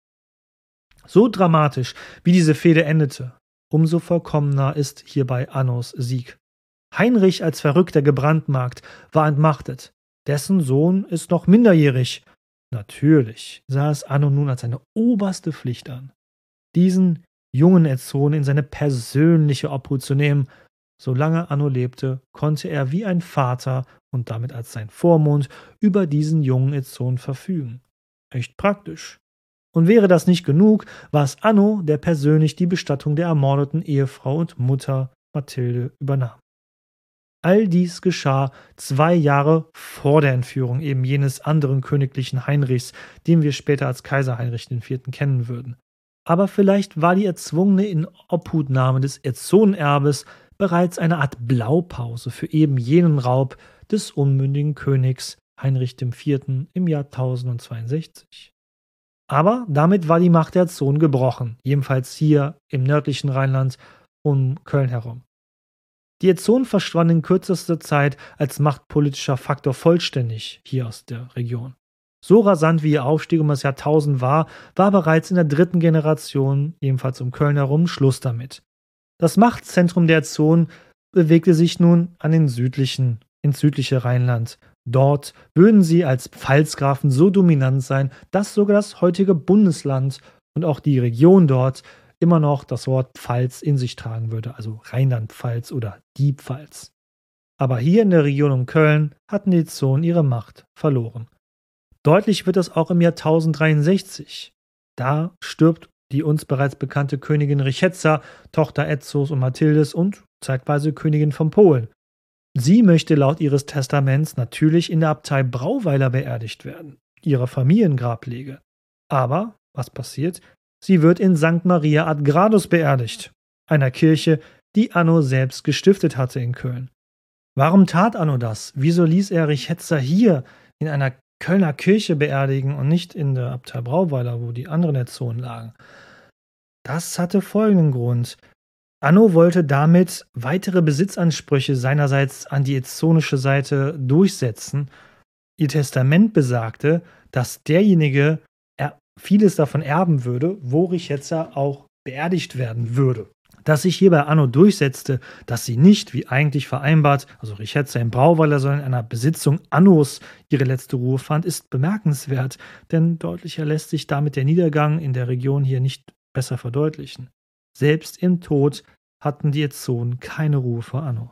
So dramatisch, wie diese Fehde endete, umso vollkommener ist hierbei Annos Sieg. Heinrich als Verrückter gebrandmarkt, war entmachtet. Dessen Sohn ist noch minderjährig. Natürlich sah es Anno nun als seine oberste Pflicht an, diesen jungen Etzonen in seine persönliche Obhut zu nehmen. Solange Anno lebte, konnte er wie ein Vater und damit als sein Vormund über diesen jungen Etzon verfügen. Echt praktisch. Und wäre das nicht genug, war es Anno, der persönlich die Bestattung der ermordeten Ehefrau und Mutter Mathilde übernahm. All dies geschah zwei Jahre vor der Entführung eben jenes anderen königlichen Heinrichs, den wir später als Kaiser Heinrich der Vierte kennen würden. Aber vielleicht war die erzwungene Inobhutnahme des Etzonenerbes bereits eine Art Blaupause für eben jenen Raub des unmündigen Königs Heinrich der Vierte im Jahr tausendzweiundsechzig. Aber damit war die Macht der Etzonen gebrochen, jedenfalls hier im nördlichen Rheinland um Köln herum. Die Etzonen verschwanden in kürzester Zeit als machtpolitischer Faktor vollständig hier aus der Region. So rasant wie ihr Aufstieg um das Jahrtausend war, war bereits in der dritten Generation, ebenfalls um Köln herum, Schluss damit. Das Machtzentrum der Etzonen bewegte sich nun an den südlichen, ins südliche Rheinland. Dort würden sie als Pfalzgrafen so dominant sein, dass sogar das heutige Bundesland und auch die Region dort immer noch das Wort Pfalz in sich tragen würde, also Rheinland-Pfalz oder die Pfalz. Aber hier in der Region um Köln hatten die Etzonen ihre Macht verloren. Deutlich wird das auch im Jahr tausenddreiundsechzig. Da stirbt die uns bereits bekannte Königin Richetza, Tochter Etzos und Mathildes und zeitweise Königin von Polen. Sie möchte laut ihres Testaments natürlich in der Abtei Brauweiler beerdigt werden, ihrer Familiengrablege. Aber, was passiert? Sie wird in Sankt Maria ad Gradus beerdigt, einer Kirche, die Anno selbst gestiftet hatte in Köln. Warum tat Anno das? Wieso ließ er Richetza hier in einer Kölner Kirche beerdigen und nicht in der Abtei Brauweiler, wo die anderen Etzonen lagen? Das hatte folgenden Grund. Anno wollte damit weitere Besitzansprüche seinerseits an die ezzonische Seite durchsetzen. Ihr Testament besagte, dass derjenige er vieles davon erben würde, wo Richeza auch beerdigt werden würde. Dass sich hierbei Anno durchsetzte, dass sie nicht, wie eigentlich vereinbart, also Richeza im Brauweiler, sondern in einer Besitzung Annos ihre letzte Ruhe fand, ist bemerkenswert, denn deutlicher lässt sich damit der Niedergang in der Region hier nicht besser verdeutlichen. Selbst im Tod hatten die Ezzonen keine Ruhe vor Anno.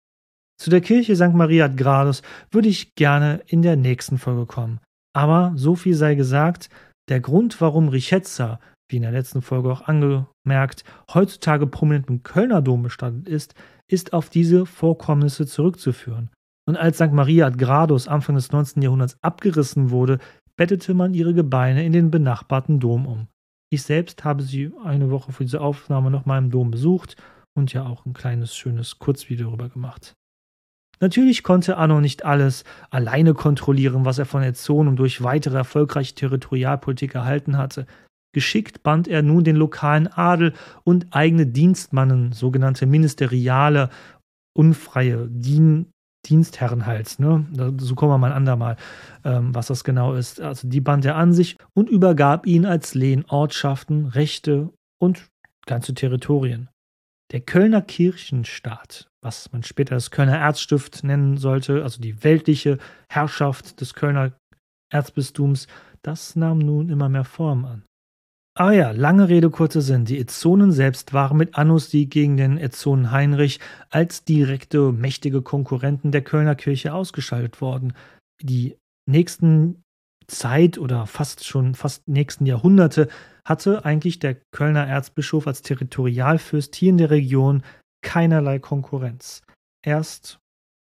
Zu der Kirche Sankt Maria ad Gradus würde ich gerne in der nächsten Folge kommen. Aber so viel sei gesagt, der Grund, warum Richeza, wie in der letzten Folge auch angemerkt, heutzutage prominent im Kölner Dom bestattet ist, ist auf diese Vorkommnisse zurückzuführen. Und als Sankt Maria ad Gradus Anfang des neunzehnten Jahrhunderts abgerissen wurde, bettete man ihre Gebeine in den benachbarten Dom um. Ich selbst habe sie eine Woche für diese Aufnahme noch mal im Dom besucht und ja auch ein kleines, schönes Kurzvideo darüber gemacht. Natürlich konnte Anno nicht alles alleine kontrollieren, was er von Ezzonen und durch weitere erfolgreiche Territorialpolitik erhalten hatte. Geschickt band er nun den lokalen Adel und eigene Dienstmannen, sogenannte ministeriale, unfreie Dien Dienstherren halt, ne? So kommen wir mal ein andermal, ähm, was das genau ist. Also die band er an sich und übergab ihnen als Lehen Ortschaften, Rechte und ganze Territorien. Der Kölner Kirchenstaat, was man später das Kölner Erzstift nennen sollte, also die weltliche Herrschaft des Kölner Erzbistums, das nahm nun immer mehr Form an. Ah ja, lange Rede, kurzer Sinn. Die Ezzonen selbst waren mit Annos Sieg gegen den Ezzonen Heinrich als direkte, mächtige Konkurrenten der Kölner Kirche ausgeschaltet worden. Die nächsten Zeit oder fast schon fast nächsten Jahrhunderte hatte eigentlich der Kölner Erzbischof als Territorialfürst hier in der Region keinerlei Konkurrenz. Erst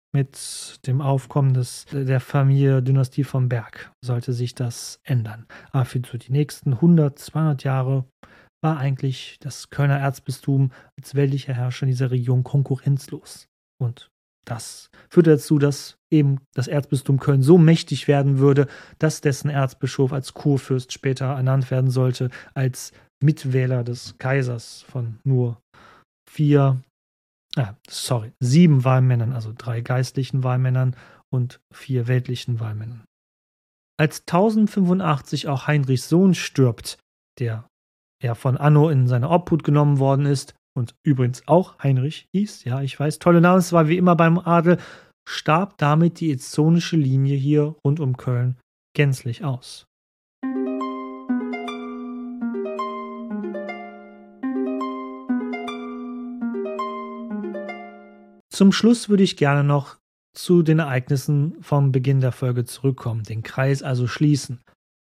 mit dem Aufkommen des, der Familie Dynastie von Berg sollte sich das ändern. Aber für so die nächsten hundert, zweihundert Jahre war eigentlich das Kölner Erzbistum als weltlicher Herrscher in dieser Region konkurrenzlos. Und das führte dazu, dass eben das Erzbistum Köln so mächtig werden würde, dass dessen Erzbischof als Kurfürst später ernannt werden sollte, als Mitwähler des Kaisers von nur vier Ah, sorry, sieben Wahlmännern, also drei geistlichen Wahlmännern und vier weltlichen Wahlmännern. Als tausendfünfundachtzig auch Heinrichs Sohn stirbt, der ja von Anno in seine Obhut genommen worden ist und übrigens auch Heinrich hieß, ja, ich weiß, tolle Namenswahl wie immer beim Adel, starb damit die ezzonische Linie hier rund um Köln gänzlich aus. Zum Schluss würde ich gerne noch zu den Ereignissen vom Beginn der Folge zurückkommen, den Kreis also schließen.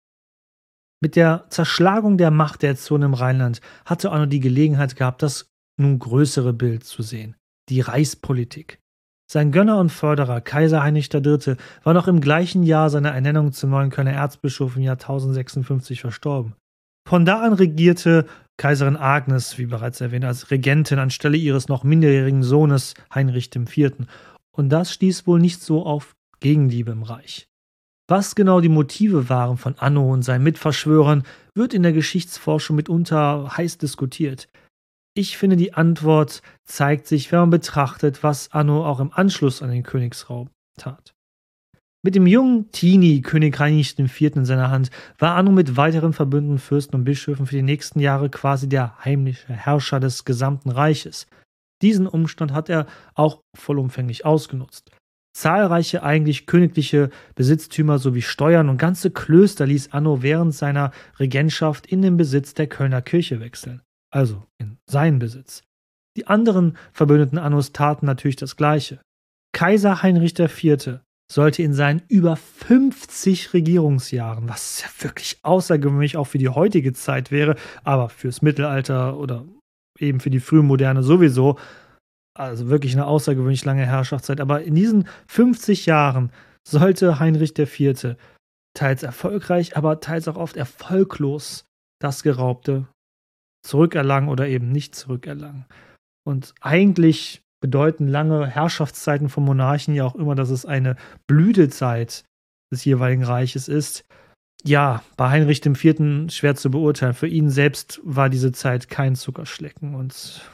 Mit der Zerschlagung der Macht der Ezzonen im Rheinland hatte Anno die Gelegenheit gehabt, das nun größere Bild zu sehen, die Reichspolitik. Sein Gönner und Förderer, Kaiser Heinrich der Dritte, war noch im gleichen Jahr seiner Ernennung zum neuen Kölner Erzbischof im Jahr tausendsechsundfünfzig verstorben. Von da an regierte Kaiserin Agnes, wie bereits erwähnt, als Regentin anstelle ihres noch minderjährigen Sohnes Heinrich der Vierte. Und das stieß wohl nicht so auf Gegenliebe im Reich. Was genau die Motive waren von Anno und seinen Mitverschwörern, wird in der Geschichtsforschung mitunter heiß diskutiert. Ich finde, die Antwort zeigt sich, wenn man betrachtet, was Anno auch im Anschluss an den Königsraum tat. Mit dem jungen Teenie König Heinrich der Vierte in seiner Hand war Anno mit weiteren verbündeten Fürsten und Bischöfen für die nächsten Jahre quasi der heimliche Herrscher des gesamten Reiches. Diesen Umstand hat er auch vollumfänglich ausgenutzt. Zahlreiche eigentlich königliche Besitztümer sowie Steuern und ganze Klöster ließ Anno während seiner Regentschaft in den Besitz der Kölner Kirche wechseln, also in seinen Besitz. Die anderen Verbündeten Annos taten natürlich das Gleiche. Kaiser Heinrich der Vierte sollte in seinen über fünfzig Regierungsjahren, was ja wirklich außergewöhnlich auch für die heutige Zeit wäre, aber fürs Mittelalter oder eben für die frühe Moderne sowieso, also wirklich eine außergewöhnlich lange Herrschaftszeit, aber in diesen fünfzig Jahren sollte Heinrich der Vierte teils erfolgreich, aber teils auch oft erfolglos das Geraubte zurückerlangen oder eben nicht zurückerlangen. Und eigentlich bedeuten lange Herrschaftszeiten von Monarchen ja auch immer, dass es eine Blütezeit des jeweiligen Reiches ist. Ja, bei Heinrich der Vierte schwer zu beurteilen. Für ihn selbst war diese Zeit kein Zuckerschlecken und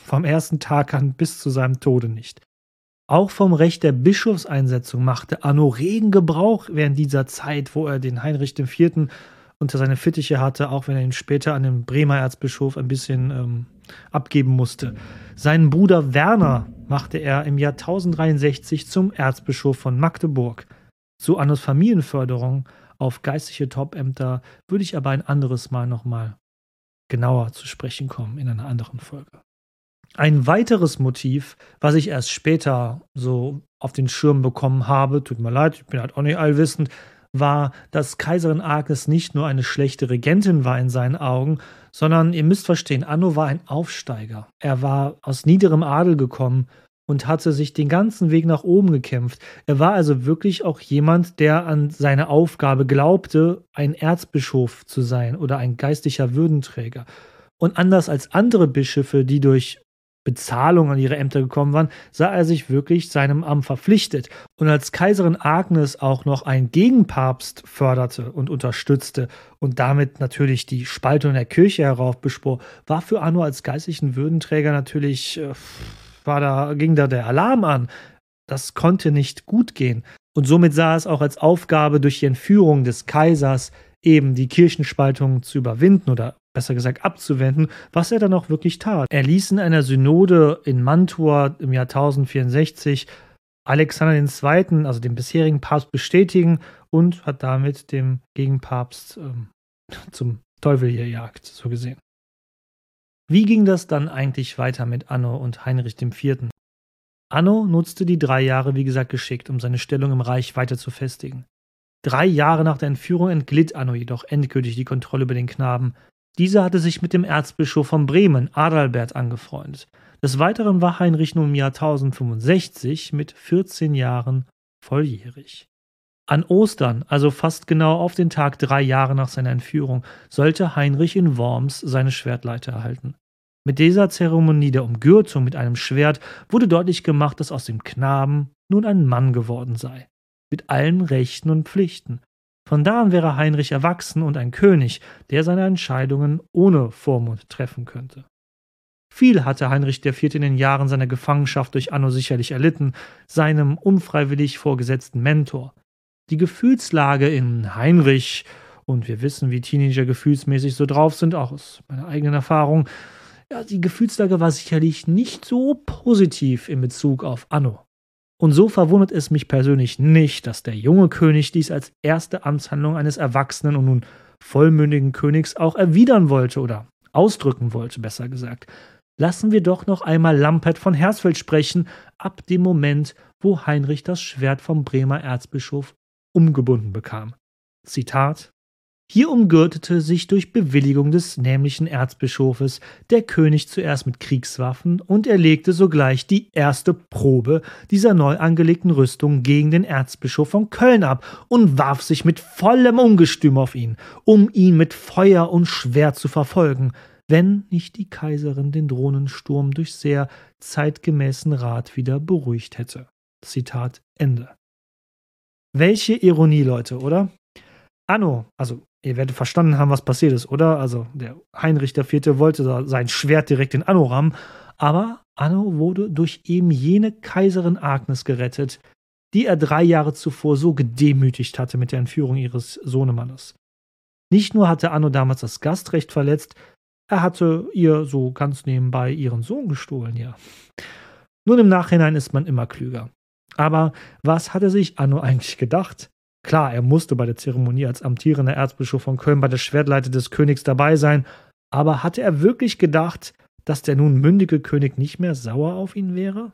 vom ersten Tag an bis zu seinem Tode nicht. Auch vom Recht der Bischofseinsetzung machte Anno regen Gebrauch während dieser Zeit, wo er den Heinrich der Vierte unter seine Fittiche hatte, auch wenn er ihn später an den Bremer Erzbischof ein bisschen ähm, abgeben musste. Seinen Bruder Werner machte er im Jahr tausenddreiundsechzig zum Erzbischof von Magdeburg. Zu Annos Familienförderung auf geistliche Topämter würde ich aber ein anderes Mal nochmal genauer zu sprechen kommen in einer anderen Folge. Ein weiteres Motiv, was ich erst später so auf den Schirm bekommen habe, tut mir leid, ich bin halt auch nicht allwissend, war, dass Kaiserin Agnes nicht nur eine schlechte Regentin war in seinen Augen, sondern ihr müsst verstehen, Anno war ein Aufsteiger. Er war aus niederem Adel gekommen und hatte sich den ganzen Weg nach oben gekämpft. Er war also wirklich auch jemand, der an seine Aufgabe glaubte, ein Erzbischof zu sein oder ein geistlicher Würdenträger. Und anders als andere Bischöfe, die durch Bezahlung an ihre Ämter gekommen waren, sah er sich wirklich seinem Amt verpflichtet. Und als Kaiserin Agnes auch noch einen Gegenpapst förderte und unterstützte und damit natürlich die Spaltung der Kirche heraufbeschwor, war für Anno als geistlichen Würdenträger natürlich, äh, war da, ging da der Alarm an. Das konnte nicht gut gehen. Und somit sah es auch als Aufgabe, durch die Entführung des Kaisers eben die Kirchenspaltung zu überwinden oder besser gesagt abzuwenden, was er dann auch wirklich tat. Er ließ in einer Synode in Mantua im Jahr tausendvierundsechzig Alexander den Zweiten., also den bisherigen Papst, bestätigen und hat damit dem Gegenpapst ähm, zum Teufel gejagt, so gesehen. Wie ging das dann eigentlich weiter mit Anno und Heinrich der Vierte.? Anno nutzte die drei Jahre, wie gesagt, geschickt, um seine Stellung im Reich weiter zu festigen. Drei Jahre nach der Entführung entglitt Anno jedoch endgültig die Kontrolle über den Knaben. Dieser hatte sich mit dem Erzbischof von Bremen, Adalbert, angefreundet. Des Weiteren war Heinrich nun im Jahr tausendfünfundsechzig mit vierzehn Jahren volljährig. An Ostern, also fast genau auf den Tag drei Jahre nach seiner Entführung, sollte Heinrich in Worms seine Schwertleiter erhalten. Mit dieser Zeremonie der Umgürtung mit einem Schwert wurde deutlich gemacht, dass aus dem Knaben nun ein Mann geworden sei, mit allen Rechten und Pflichten. Von da an wäre Heinrich erwachsen und ein König, der seine Entscheidungen ohne Vormund treffen könnte. Viel hatte Heinrich der Vierte in den Jahren seiner Gefangenschaft durch Anno sicherlich erlitten, seinem unfreiwillig vorgesetzten Mentor. Die Gefühlslage in Heinrich, und wir wissen, wie Teenager gefühlsmäßig so drauf sind, auch aus meiner eigenen Erfahrung, ja, die Gefühlslage war sicherlich nicht so positiv in Bezug auf Anno. Und so verwundert es mich persönlich nicht, dass der junge König dies als erste Amtshandlung eines erwachsenen und nun vollmündigen Königs auch erwidern wollte oder ausdrücken wollte, besser gesagt. Lassen wir doch noch einmal Lampert von Hersfeld sprechen, ab dem Moment, wo Heinrich das Schwert vom Bremer Erzbischof umgebunden bekam. Zitat: Hier umgürtete sich durch Bewilligung des nämlichen Erzbischofes der König zuerst mit Kriegswaffen und er legte sogleich die erste Probe dieser neu angelegten Rüstung gegen den Erzbischof von Köln ab und warf sich mit vollem Ungestüm auf ihn, um ihn mit Feuer und Schwert zu verfolgen, wenn nicht die Kaiserin den drohenden Sturm durch sehr zeitgemäßen Rat wieder beruhigt hätte. Zitat Ende. Welche Ironie, Leute, oder? Anno, also ihr werdet verstanden haben, was passiert ist, oder? Also der Heinrich der Vierte wollte da sein Schwert direkt in Anno rammen, aber Anno wurde durch eben jene Kaiserin Agnes gerettet, die er drei Jahre zuvor so gedemütigt hatte mit der Entführung ihres Sohnemannes. Nicht nur hatte Anno damals das Gastrecht verletzt, er hatte ihr so ganz nebenbei ihren Sohn gestohlen, ja. Nun im Nachhinein ist man immer klüger. Aber was hatte sich Anno eigentlich gedacht? Klar, er musste bei der Zeremonie als amtierender Erzbischof von Köln bei der Schwertleiter des Königs dabei sein, aber hatte er wirklich gedacht, dass der nun mündige König nicht mehr sauer auf ihn wäre?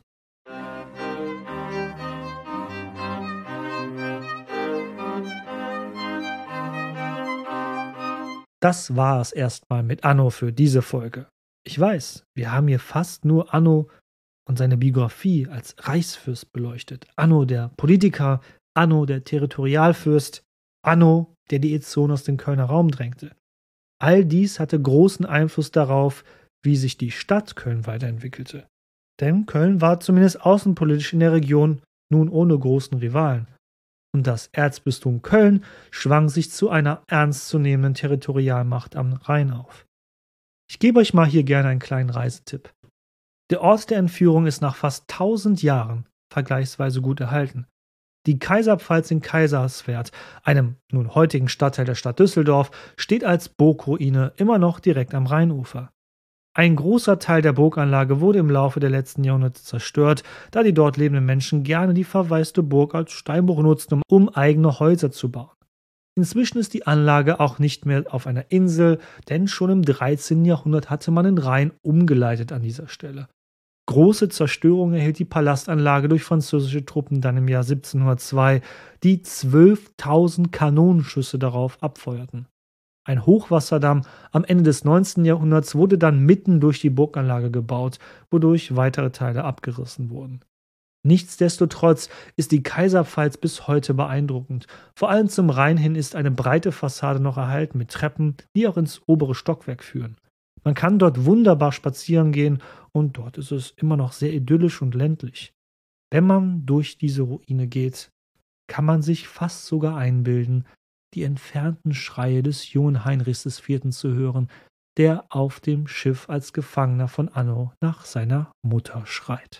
Das war es erstmal mit Anno für diese Folge. Ich weiß, wir haben hier fast nur Anno und seine Biografie als Reichsfürst beleuchtet. Anno der Politiker, Anno der Territorialfürst, Anno, der die Ezzonen aus dem Kölner Raum drängte. All dies hatte großen Einfluss darauf, wie sich die Stadt Köln weiterentwickelte. Denn Köln war zumindest außenpolitisch in der Region nun ohne großen Rivalen. Und das Erzbistum Köln schwang sich zu einer ernstzunehmenden Territorialmacht am Rhein auf. Ich gebe euch mal hier gerne einen kleinen Reisetipp. Der Ort der Entführung ist nach fast tausend Jahren vergleichsweise gut erhalten. Die Kaiserpfalz in Kaiserswerth, einem nun heutigen Stadtteil der Stadt Düsseldorf, steht als Burgruine immer noch direkt am Rheinufer. Ein großer Teil der Burganlage wurde im Laufe der letzten Jahrhunderte zerstört, da die dort lebenden Menschen gerne die verwaiste Burg als Steinbruch nutzten, um eigene Häuser zu bauen. Inzwischen ist die Anlage auch nicht mehr auf einer Insel, denn schon im dreizehnten Jahrhundert hatte man den Rhein umgeleitet an dieser Stelle. Große Zerstörung erhielt die Palastanlage durch französische Truppen dann im Jahr siebzehnhundertzwei, die zwölftausend Kanonenschüsse darauf abfeuerten. Ein Hochwasserdamm am Ende des neunzehnten Jahrhunderts wurde dann mitten durch die Burganlage gebaut, wodurch weitere Teile abgerissen wurden. Nichtsdestotrotz ist die Kaiserpfalz bis heute beeindruckend. Vor allem zum Rhein hin ist eine breite Fassade noch erhalten mit Treppen, die auch ins obere Stockwerk führen. Man kann dort wunderbar spazieren gehen und dort ist es immer noch sehr idyllisch und ländlich. Wenn man durch diese Ruine geht, kann man sich fast sogar einbilden, die entfernten Schreie des jungen Heinrichs des Vierten zu hören, der auf dem Schiff als Gefangener von Anno nach seiner Mutter schreit.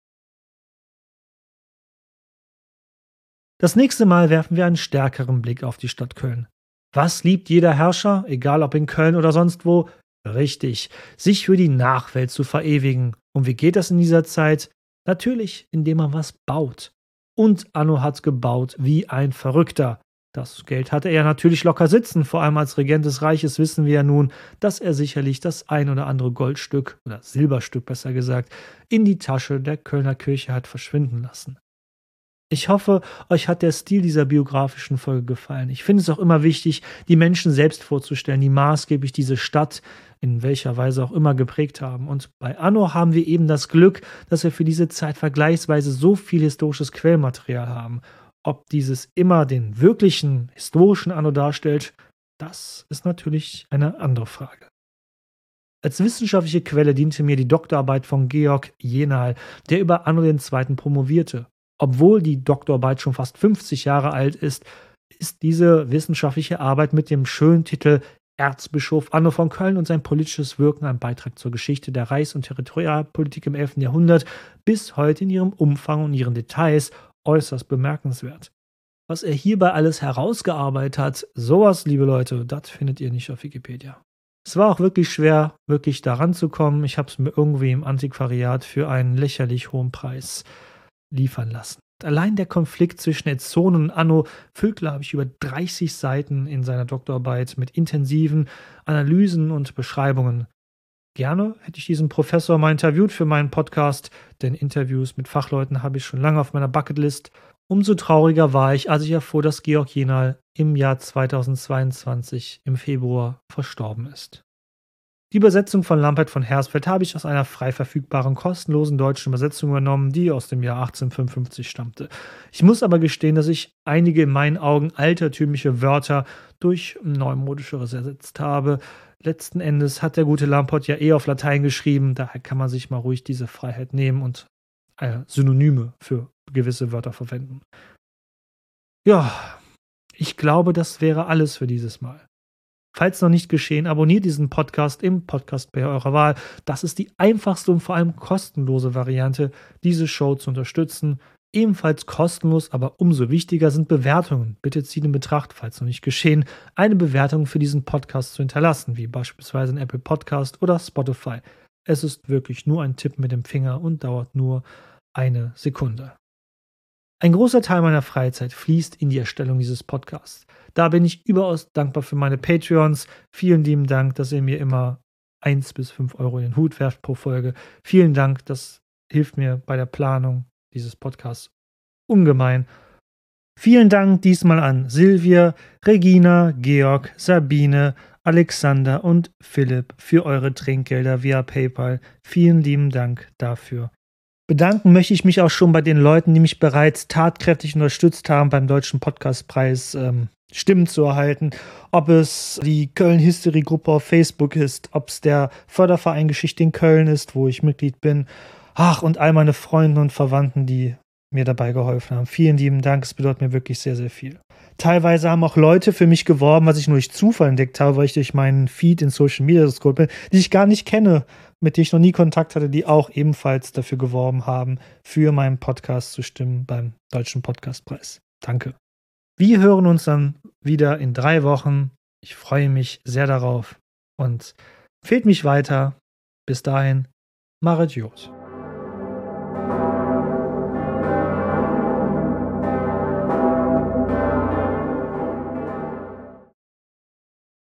Das nächste Mal werfen wir einen stärkeren Blick auf die Stadt Köln. Was liebt jeder Herrscher, egal ob in Köln oder sonst wo? Richtig, sich für die Nachwelt zu verewigen. Und wie geht das in dieser Zeit? Natürlich, indem man was baut. Und Anno hat gebaut wie ein Verrückter. Das Geld hatte er natürlich locker sitzen, vor allem als Regent des Reiches wissen wir ja nun, dass er sicherlich das ein oder andere Goldstück, oder Silberstück besser gesagt, in die Tasche der Kölner Kirche hat verschwinden lassen. Ich hoffe, euch hat der Stil dieser biografischen Folge gefallen. Ich finde es auch immer wichtig, die Menschen selbst vorzustellen, die maßgeblich diese Stadt in welcher Weise auch immer geprägt haben. Und bei Anno haben wir eben das Glück, dass wir für diese Zeit vergleichsweise so viel historisches Quellmaterial haben. Ob dieses immer den wirklichen historischen Anno darstellt, das ist natürlich eine andere Frage. Als wissenschaftliche Quelle diente mir die Doktorarbeit von Georg Jenal, der über Anno der Zweite promovierte. Obwohl die Doktorarbeit schon fast fünfzig Jahre alt ist, ist diese wissenschaftliche Arbeit mit dem schönen Titel Erzbischof Anno von Köln und sein politisches Wirken ein Beitrag zur Geschichte der Reichs- und Territorialpolitik im elften Jahrhundert bis heute in ihrem Umfang und ihren Details äußerst bemerkenswert. Was er hierbei alles herausgearbeitet hat, sowas, liebe Leute, das findet ihr nicht auf Wikipedia. Es war auch wirklich schwer, wirklich daran zu kommen. Ich habe es mir irgendwie im Antiquariat für einen lächerlich hohen Preis liefern lassen. Allein der Konflikt zwischen Ezzonen und Anno füllt, glaube ich, über dreißig Seiten in seiner Doktorarbeit mit intensiven Analysen und Beschreibungen. Gerne hätte ich diesen Professor mal interviewt für meinen Podcast, denn Interviews mit Fachleuten habe ich schon lange auf meiner Bucketlist. Umso trauriger war ich, als ich erfuhr, dass Georg Jenal im Jahr zweitausendzweiundzwanzig im Februar verstorben ist. Die Übersetzung von Lampert von Hersfeld habe ich aus einer frei verfügbaren, kostenlosen deutschen Übersetzung übernommen, die aus dem Jahr achtzehnhundertfünfundfünfzig stammte. Ich muss aber gestehen, dass ich einige in meinen Augen altertümliche Wörter durch neumodischeres ersetzt habe. Letzten Endes hat der gute Lampert ja eh auf Latein geschrieben, daher kann man sich mal ruhig diese Freiheit nehmen und äh, Synonyme für gewisse Wörter verwenden. Ja, ich glaube, das wäre alles für dieses Mal. Falls noch nicht geschehen, abonniert diesen Podcast im Podcast-Player eurer Wahl. Das ist die einfachste und vor allem kostenlose Variante, diese Show zu unterstützen. Ebenfalls kostenlos, aber umso wichtiger sind Bewertungen. Bitte zieht in Betracht, falls noch nicht geschehen, eine Bewertung für diesen Podcast zu hinterlassen, wie beispielsweise in Apple Podcast oder Spotify. Es ist wirklich nur ein Tipp mit dem Finger und dauert nur eine Sekunde. Ein großer Teil meiner Freizeit fließt in die Erstellung dieses Podcasts. Da bin ich überaus dankbar für meine Patreons. Vielen lieben Dank, dass ihr mir immer eins bis fünf Euro in den Hut werft pro Folge. Vielen Dank, das hilft mir bei der Planung dieses Podcasts ungemein. Vielen Dank diesmal an Silvia, Regina, Georg, Sabine, Alexander und Philipp für eure Trinkgelder via PayPal. Vielen lieben Dank dafür. Bedanken möchte ich mich auch schon bei den Leuten, die mich bereits tatkräftig unterstützt haben, beim Deutschen Podcastpreis ähm, Stimmen zu erhalten. Ob es die Köln-History-Gruppe auf Facebook ist, ob es der Förderverein Geschichte in Köln ist, wo ich Mitglied bin. Ach, und all meine Freunde und Verwandten, die mir dabei geholfen haben. Vielen lieben Dank, es bedeutet mir wirklich sehr, sehr viel. Teilweise haben auch Leute für mich geworben, was ich nur durch Zufall entdeckt habe, weil ich durch meinen Feed in Social Media gescrollt bin, die ich gar nicht kenne. mit denen ich noch nie Kontakt hatte, die auch ebenfalls dafür geworben haben, für meinen Podcast zu stimmen beim Deutschen Podcastpreis. Danke. Wir hören uns dann wieder in drei Wochen. Ich freue mich sehr darauf und empfehlt mich weiter. Bis dahin, Maret Jod.